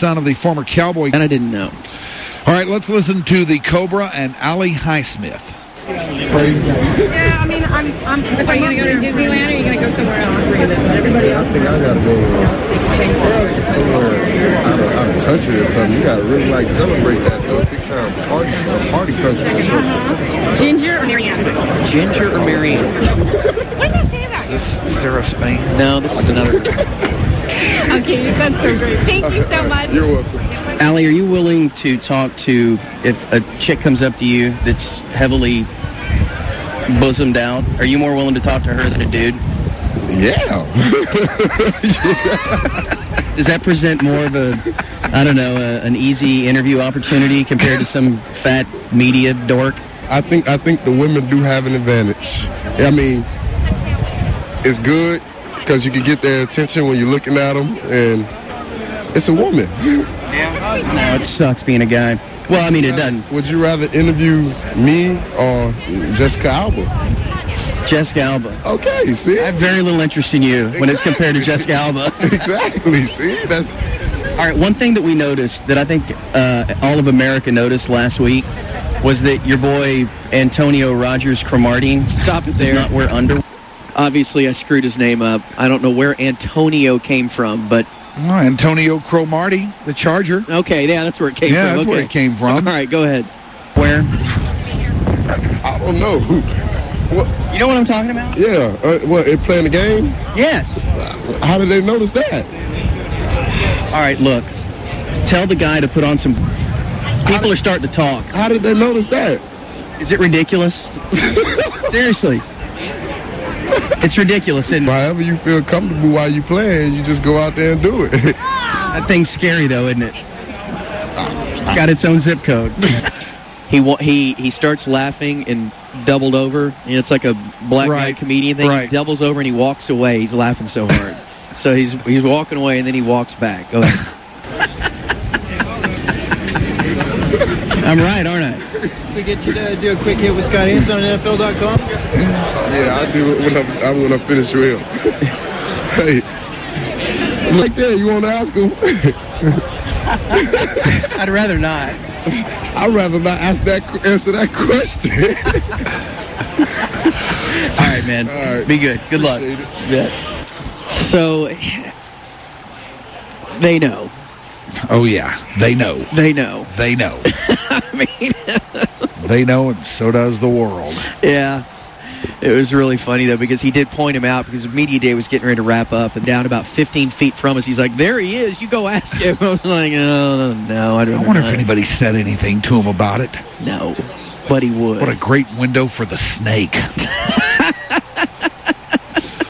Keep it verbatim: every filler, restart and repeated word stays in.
son of the former Cowboy. And I didn't know. All right, let's listen to the Cobra and Allie Highsmith. Crazy. Yeah, I mean, I'm. I'm if are you going to go to Disneyland or are you going to go somewhere else? Everybody else. I think I got to go somewhere out of, out of country or something. You got to really like celebrate that to a big time party, a party country or something. Uh-huh. Ginger or Marianne? Ginger or Marianne? What did I say that? Is this Sarah Spain? No, this is another. Okay, that's so great. Thank you so much. You're welcome. Allie, are you willing to talk to, if a chick comes up to you that's heavily bosomed out, are you more willing to talk to her than a dude? Yeah. Does that present more of a, I don't know, a, an easy interview opportunity compared to some fat media dork? I think I think the women do have an advantage. I mean, it's good because you can get their attention when you're looking at them, and it's a woman. Yeah. No, it sucks being a guy. Well, I mean, it doesn't. Would you rather interview me or Jessica Alba? Jessica Alba. Okay, see? I have very little interest in you exactly. when it's compared to Jessica Alba. Exactly, see? That's... All right, one thing that we noticed that I think uh, all of America noticed last week was that your boy Antonio Rogers Cromartie Stop it does there. not wear underwear. Obviously, I screwed his name up. I don't know where Antonio came from, but... Oh, Antonio Cromartie, the Charger. Okay, yeah, that's where it came yeah, from. Yeah, that's okay. where it came from. All right, go ahead. Where? I don't know. What? You know what I'm talking about? Yeah. Uh, what, it playing the game? Yes. How did they notice that? All right, look. Tell the guy to put on some... People did, are starting to talk. How did they notice that? Is it ridiculous? Seriously. It's ridiculous, isn't it? However you feel comfortable while you playing, you just go out there and do it. That thing's scary, though, isn't it? It's got its own zip code. he he he starts laughing and doubled over. And it's like a black right. guy comedian thing. Right. He doubles over and he walks away. He's laughing so hard. So he's he's walking away and then he walks back. Go ahead. I'm right, aren't I? Can we get you to do a quick hit with Scott Haynes on N F L dot com? Yeah, I do it when I'm, I when I finish with him. Hey, like that, you want to ask him? I'd rather not. I'd rather not ask that answer that question. All right, man. All right. Be good. Good luck. Yeah. So they know. Oh, yeah. They know. They know. They know. I mean... they know, and so does the world. Yeah. It was really funny, though, because he did point him out because Media Day was getting ready to wrap up, and down about fifteen feet from us, he's like, there he is. You go ask him. I was like, oh, no. I, don't I wonder know. if anybody said anything to him about it. No. But he would. What a great window for the snake.